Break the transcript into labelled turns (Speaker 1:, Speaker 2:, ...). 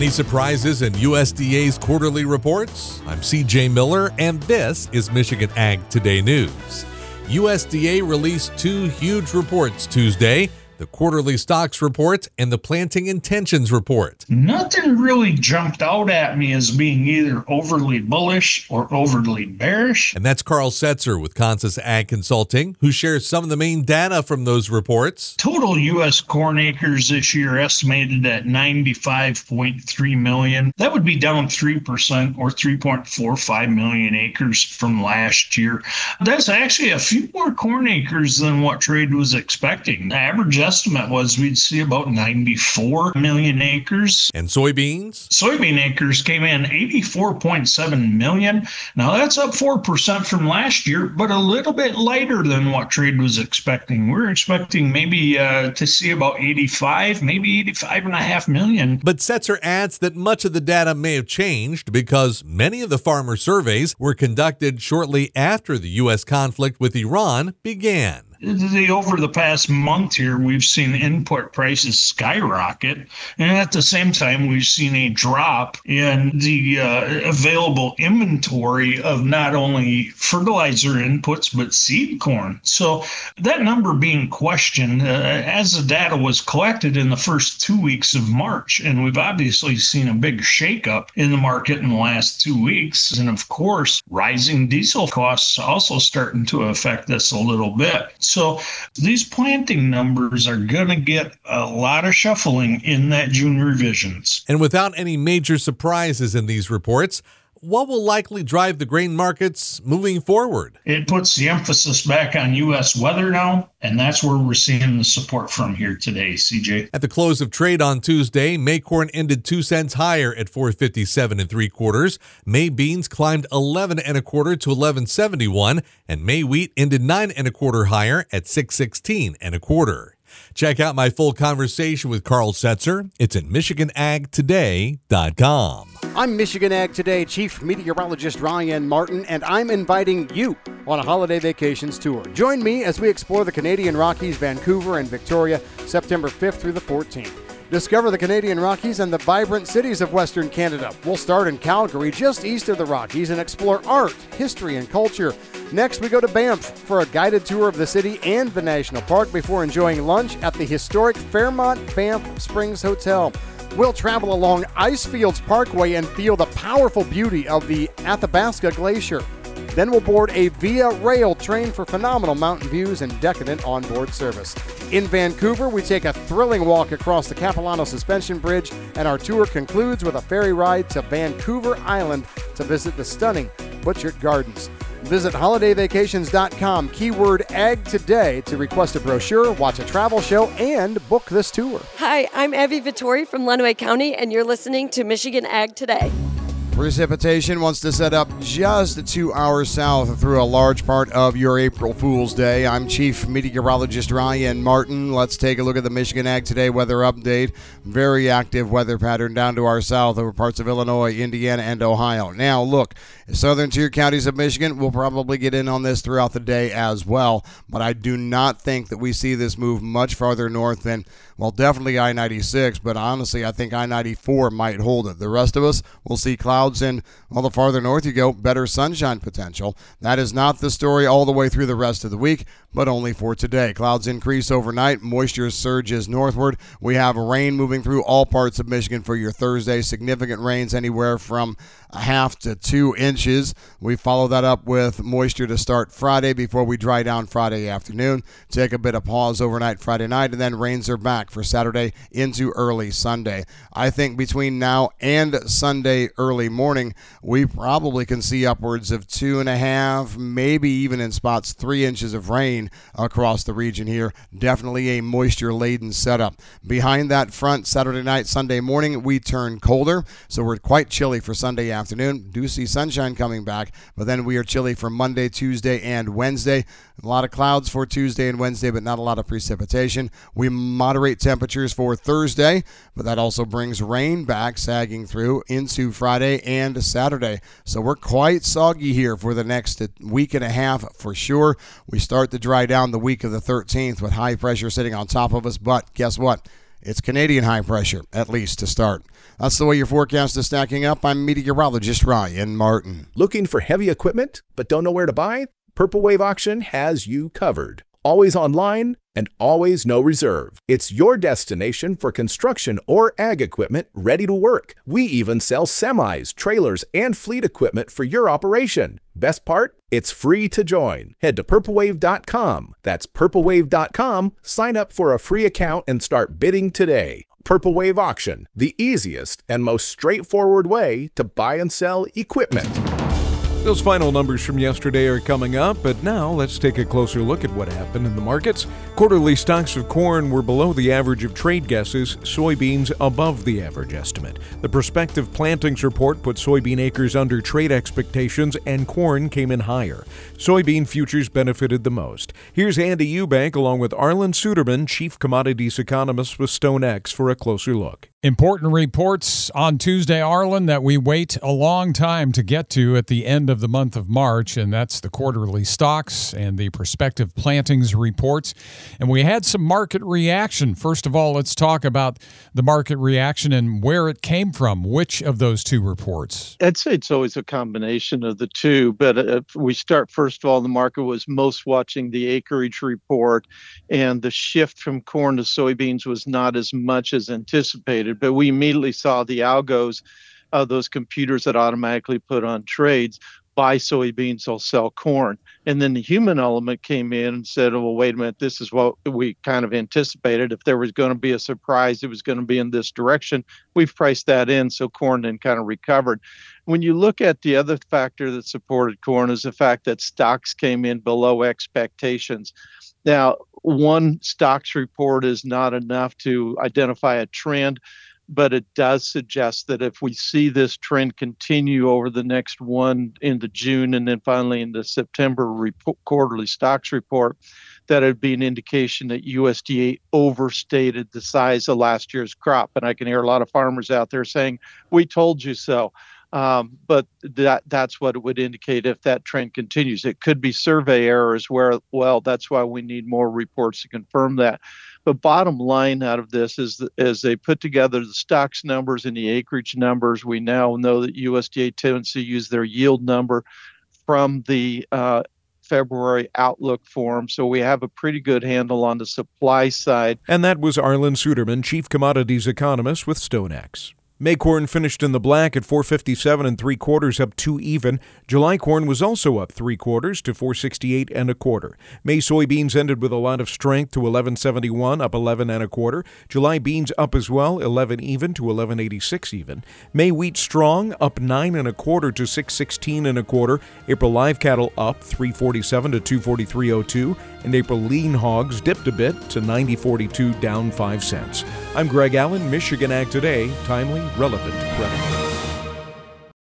Speaker 1: Any surprises in USDA's quarterly reports? I'm CJ Miller, and this is Michigan Ag Today News. USDA released two huge reports Tuesday: the quarterly stocks report and the planting intentions report.
Speaker 2: Nothing really jumped out at me as being either overly bullish or overly bearish.
Speaker 1: And that's Carl Setzer with Consus Ag Consulting, who shares some of the main data from those reports.
Speaker 2: Total U.S. corn acres this year estimated at 95.3 million. That would be down 3% or 3.45 million acres from last year. That's actually a few more corn acres than what trade was expecting. The average estimate was we'd see about 94 million acres.
Speaker 1: And soybeans?
Speaker 2: Soybean acres came in 84.7 million. Now that's up 4% from last year, but a little bit lighter than what trade was expecting. We're expecting maybe to see about 85, maybe 85.5 million.
Speaker 1: But Setzer adds that much of the data may have changed because many of the farmer surveys were conducted shortly after the U.S. conflict with Iran began.
Speaker 2: Over the past month here, we've seen input prices skyrocket. And at the same time, we've seen a drop in the available inventory of not only fertilizer inputs, but seed corn. So that number being questioned as the data was collected in the first 2 weeks of March. And we've obviously seen a big shakeup in the market in the last 2 weeks. And of course, rising diesel costs also starting to affect us a little bit. So these planting numbers are going to get a lot of shuffling in that June revisions.
Speaker 1: And without any major surprises in these reports, what will likely drive the grain markets moving forward?
Speaker 2: It puts the emphasis back on U.S. weather now, and that's where we're seeing the support from here today, CJ.
Speaker 1: At the close of trade on Tuesday, May corn ended 2 cents higher at $4.57 3/4. May beans climbed 11 1/4 to $11.71, and May wheat ended 9 1/4 higher at $6.16 1/4. Check out my full conversation with Carl Setzer. It's at MichiganAgToday.com.
Speaker 3: I'm Michigan Ag Today Chief Meteorologist Ryan Martin, and I'm inviting you on a holiday vacations tour. Join me as we explore the Canadian Rockies, Vancouver, and Victoria, September 5th through the 14th. Discover the Canadian Rockies and the vibrant cities of Western Canada. We'll start in Calgary, just east of the Rockies, and explore art, history, and culture. Next, we go to Banff for a guided tour of the city and the national park before enjoying lunch at the historic Fairmont Banff Springs Hotel. We'll travel along Icefields Parkway and feel the powerful beauty of the Athabasca Glacier. Then we'll board a Via Rail train for phenomenal mountain views and decadent onboard service. In Vancouver, we take a thrilling walk across the Capilano Suspension Bridge, and our tour concludes with a ferry ride to Vancouver Island to visit the stunning Butchart Gardens. Visit holidayvacations.com, keyword Ag Today, to request a brochure, watch a travel show, and book this tour.
Speaker 4: Hi, I'm Evie Vittori from Lenawee County, and you're listening to Michigan Ag Today.
Speaker 3: Precipitation wants to set up just 2 hours south through a large part of your April Fool's Day. I'm Chief Meteorologist Ryan Martin. Let's take a look at the Michigan Ag Today weather update. Very active weather pattern down to our south over parts of Illinois, Indiana, and Ohio. Now, look, southern tier counties of Michigan will probably get in on this throughout the day as well, but I do not think that we see this move much farther north than, well, definitely I-96, but honestly, I think I-94 might hold it. The rest of us will see clouds and, well, the farther north you go, better sunshine potential. That is not the story all the way through the rest of the week, but only for today. Clouds increase overnight. Moisture surges northward. We have rain moving through all parts of Michigan for your Thursday. Significant rains anywhere from 1/2 to 2 inches. We follow that up with moisture to start Friday before we dry down Friday afternoon. Take a bit of pause overnight Friday night, and then rains are back for Saturday into early Sunday. I think between now and Sunday early morning, we probably can see upwards of 2.5, maybe even in spots 3 inches of rain across the region here. Definitely a moisture-laden setup. Behind that front, Saturday night, Sunday morning, we turn colder, so we're quite chilly for Sunday afternoon. Do see sunshine coming back, but then we are chilly for Monday, Tuesday, and Wednesday. A lot of clouds for Tuesday and Wednesday, but not a lot of precipitation. We moderate temperatures for Thursday, but that also brings rain back, sagging through into Friday and Saturday. So we're quite soggy here for the next week and a half for sure. We start to dry down the week of the 13th with high pressure sitting on top of us, but guess what? It's Canadian high pressure, at least to start. That's the way your forecast is stacking up. I'm meteorologist Ryan Martin.
Speaker 5: Looking for heavy equipment but don't know where to buy? Purple Wave Auction has you covered. Always online and always no reserve. It's your destination for construction or ag equipment ready to work. We even sell semis, trailers, and fleet equipment for your operation. Best part? It's free to join. Head to purplewave.com. That's purplewave.com. Sign up for a free account and start bidding today. Purple Wave Auction, the easiest and most straightforward way to buy and sell equipment.
Speaker 6: Those final numbers from yesterday are coming up, but now let's take a closer look at what happened in the markets. Quarterly stocks of corn were below the average of trade guesses, soybeans above the average estimate. The prospective plantings report put soybean acres under trade expectations, and corn came in higher. Soybean futures benefited the most. Here's Andy Eubank along with Arlen Suderman, chief commodities economist with StoneX, for a closer look.
Speaker 7: Important reports on Tuesday, Arlen, that we wait a long time to get to at the end of the month of March, and that's the quarterly stocks and the prospective plantings reports. And we had some market reaction. First of all, let's talk about the market reaction and where it came from. Which of those two reports?
Speaker 8: I'd say it's always a combination of the two, but if we start, first of all, the market was most watching the acreage report, and the shift from corn to soybeans was not as much as anticipated. But we immediately saw the algos, those computers that automatically put on trades, buy soybeans, they'll sell corn. And then the human element came in and said, oh, well, wait a minute, this is what we kind of anticipated. If there was going to be a surprise, it was going to be in this direction. We've priced that in, so corn then kind of recovered. When you look at the other factor that supported corn is the fact that stocks came in below expectations. Now, one stocks report is not enough to identify a trend, but it does suggest that if we see this trend continue over the next one into June and then finally into September quarterly stocks report, that it'd be an indication that USDA overstated the size of last year's crop. And I can hear a lot of farmers out there saying, we told you so. But that's what it would indicate if that trend continues. It could be survey errors where, well, that's why we need more reports to confirm that. But bottom line out of this is that as they put together the stocks numbers and the acreage numbers, we now know that USDA tends to use their yield number from the February outlook form. So we have a pretty good handle on the supply side.
Speaker 6: And that was Arlen Suderman, chief commodities economist with StoneX. May corn finished in the black at $4.57 3/4, up 2 even. July corn was also up 3/4 to $4.68 1/4. May soybeans ended with a lot of strength to $11.71, up 11 1/4. July beans up as well, 11 even to $11.86 even. May wheat strong, up 9 1/4 to $6.16 1/4. April live cattle up 3.47 to $2.43.02, and April lean hogs dipped a bit to 90.42, down 5 cents. I'm Greg Allen, Michigan Ag Today, timely, relevant, credible.